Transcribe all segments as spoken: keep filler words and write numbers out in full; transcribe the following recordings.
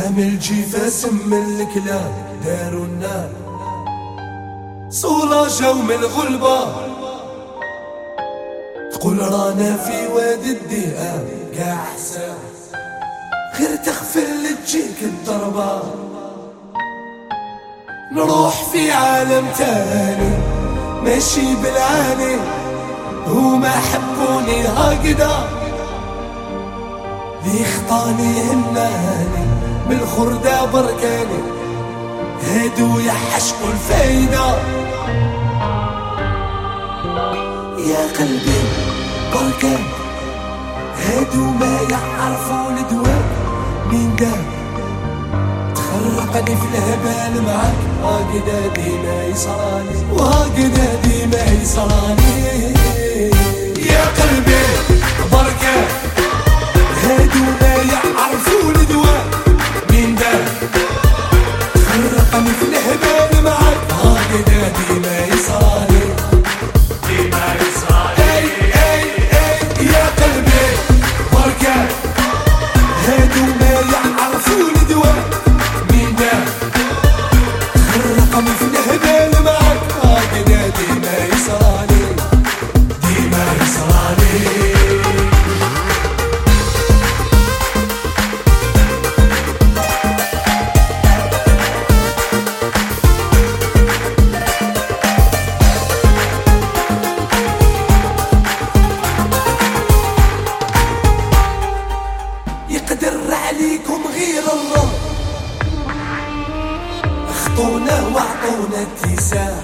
فهم الجيفة سم الكلاب داروا النار صولة جاو من الغلبة تقول رانا في وادي الذئاب قاع حساب غير تغفل تجيك الضربة نروح في عالم تاني ماشي بالعاني هما حبوني هكذا لي خطاني هناني من الخردة بركاني هادو يحشقوا الفايدة يا قلبي بركان هادو ما يعرفوا الدواء مين دام تخرقني في الهبال معاك هكذا ديما يصراني وهكذا ديما يصراني يا قلبي بركان هادو ما يعرفوا الدواء مين دام تخرقني في الهبال معاك هكذا ديما يصراني ديما يصراني اي اي اي يا قلبي بركان هادو ما يعرفوا الدواء مين دام تخرقني في الهبال معاك هكذا ديما يصراني ديما يصراني يقدر عليكم غير الله اخطونا وعطونا اتساع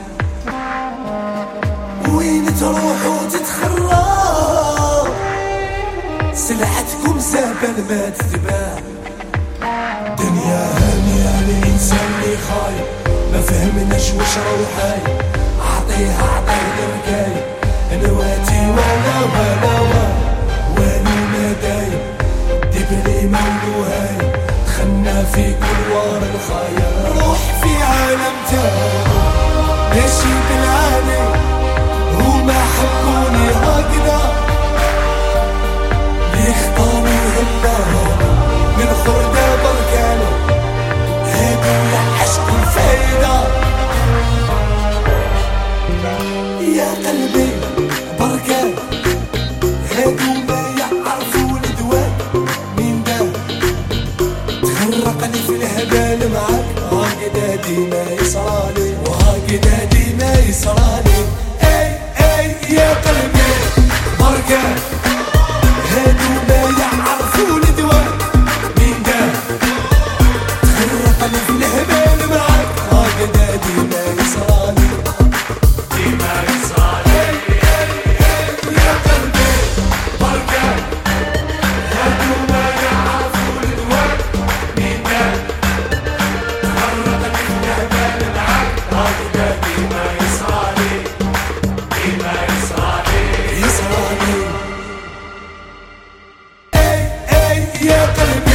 وين تروحوا تتخرب سلعتكم زبل ما تتباع دنيا هانية الانسان اللي خايب ما فهمناش واش روحاي عطيها عطيه الركايب نواتي ولا ولا ولا والو ما دايم دبري مولو هاي دخلنا في كوار الخيال روح في عالم تاني ماشي بالعالي هما حبوني هكذا لي خطاني هالنهار من خردة بركاني هادو يحشقوا الفايدة يا قلبي بركان هادو ما يعرفوا الدواء مين دام تخرقني في الهبال معاك هكذا ديما يصرالي وهكذا ديما يصرالي اي اي يا قلبي بركان هادو ما يعرفوا الدواء مين دام تخرقني في الهبال معاك هكذا ديما يصرالي ديما يصرالي اي اي يا قلبي بركان هادو ما يعرفوا الدواء مين دام تخرقني في الهبال معاك هكذا ديما يصرالي ديما يصرالي يصرالي اي اي يا قلبي